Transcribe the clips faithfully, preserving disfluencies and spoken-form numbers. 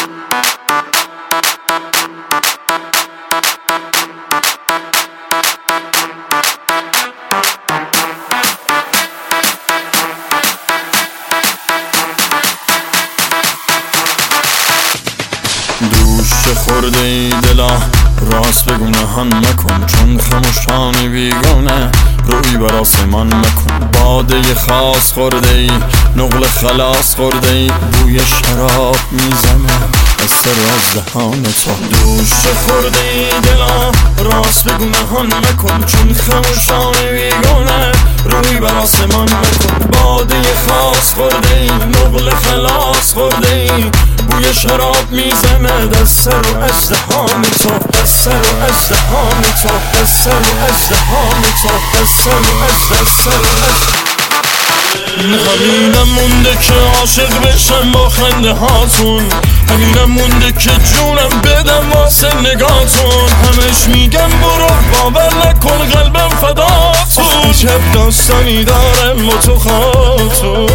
دوش خورده ای دلا راست بگو نهان نکن، چون خموشانی بیگانه روی بر آسمان مکن. باده خاص خورده ای نقل خلاص خورده ای، بوی شراب میزنه از سر از دهان تو. دوش خورده ای دلا راست بگو نهان نکن، چون خموشانی بیگانه روی بر آسمان مکن. باده خاص خورده ای نقل خلاص خورده ای، بوی شراب میزنه دست سر و ازدهان تو، دست سر و ازدهان تو، دست سر و ازدهان تو، دست سر و ازدهان. همینم مونده که عاشق بشم با خنده هاتون، همینم مونده که جونم بدم واسه نگاتون. همش میگم برو باور نکن قلبم فداتون، عجب داستانی دارم با تو خاتون.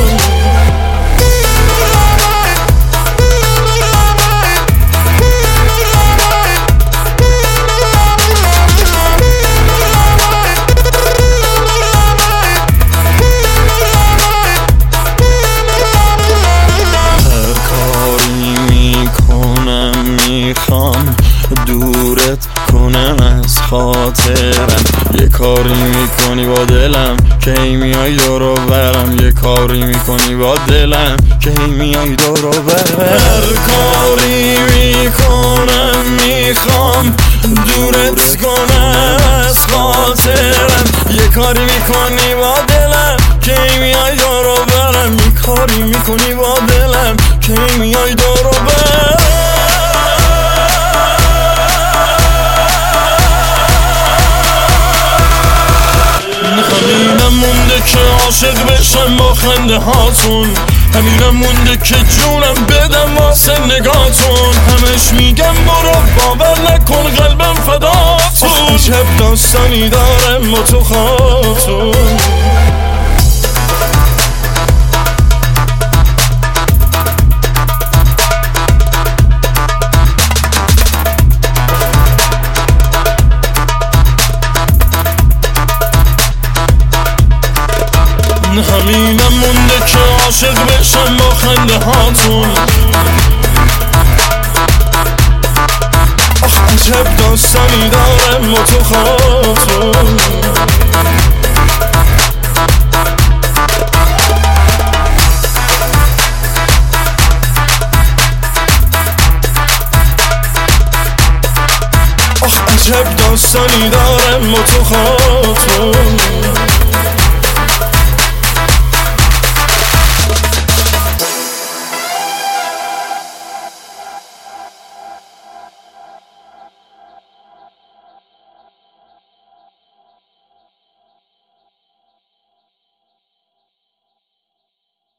میخوام دورت کنم از خاطرم، یه کاری میکنی با دلم که هی میای دورو برم، یه کاری میکنی با دلم که هی میای دورو برم. هر کاری میکنم میخوام دورت کنم از خاطرم، یه کاری میکنی با دلم که هی میای دورو برم، یه کاری میکنی با دلم که هی میای دورو برم. همینم مونده که عاشق بشم با خنده هاتون، همینم مونده که جونم بدم واسه نگاتون. همش میگم برو باور نکن قلبم فداتون، عجب داستانی دارم با تو خاتون. همینم مونده که عاشق بشم با خنده هاتون، آخ عجب داستانی دارم با تو خاتون. آخ عجب داستانی دارم با تو خاتون.